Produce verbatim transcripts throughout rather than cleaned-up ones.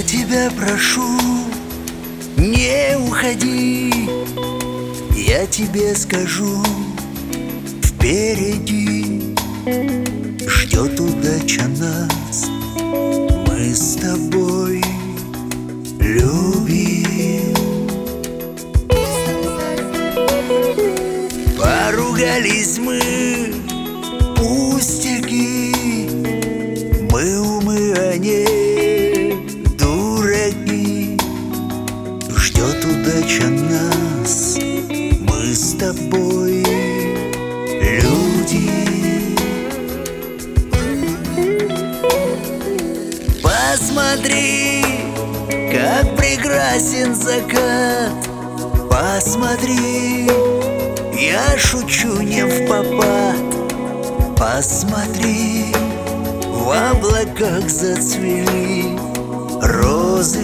тебя прошу, не уходи. Я тебе скажу, впереди ждет удача нас. Мы с тобой любим. Поругались мы, пустяки. Мы умы, а не дураки. Ждет удача нас. Мы с тобой люди. Посмотри, как прекрасен закат. Посмотри, я шучу не впопад. Посмотри, в облаках зацвели розы.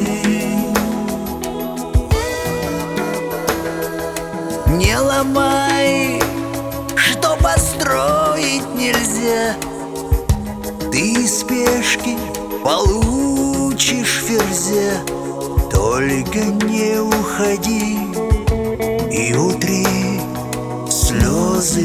Не ломай, что построить нельзя. Ты спешки получишь ферзя. Только не уходи и утри слезы.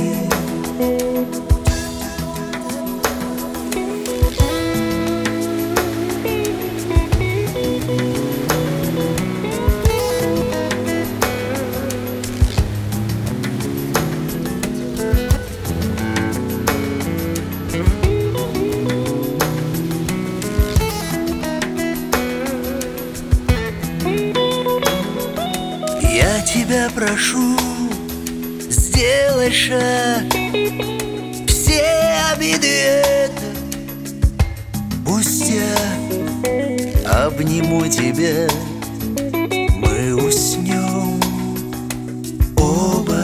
Я тебя прошу, сделай шаг. Все обиды это пустяк. Обниму тебя, мы уснем оба.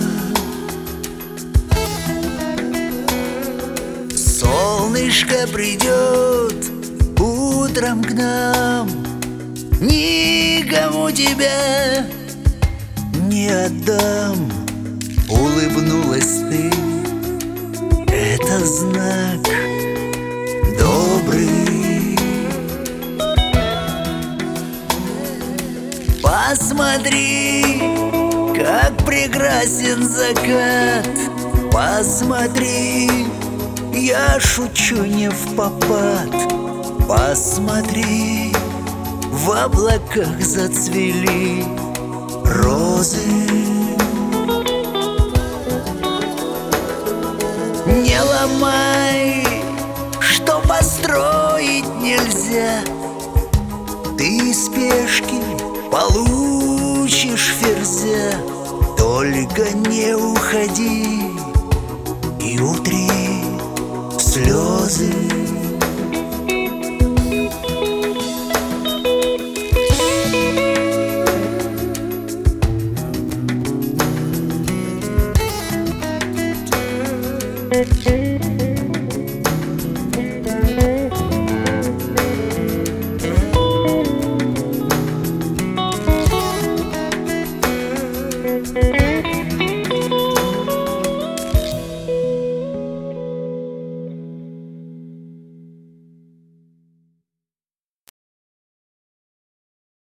Солнышко придет утром к нам. Никому тебя не отдам. Улыбнулась ты, это знак добрый. Посмотри, как прекрасен закат. Посмотри, я шучу не впопад. Посмотри, в облаках зацвели розы. Не ломай, что построить нельзя. Ты спешки получишь ферзя. Только не уходи и утри слезы. Thank you.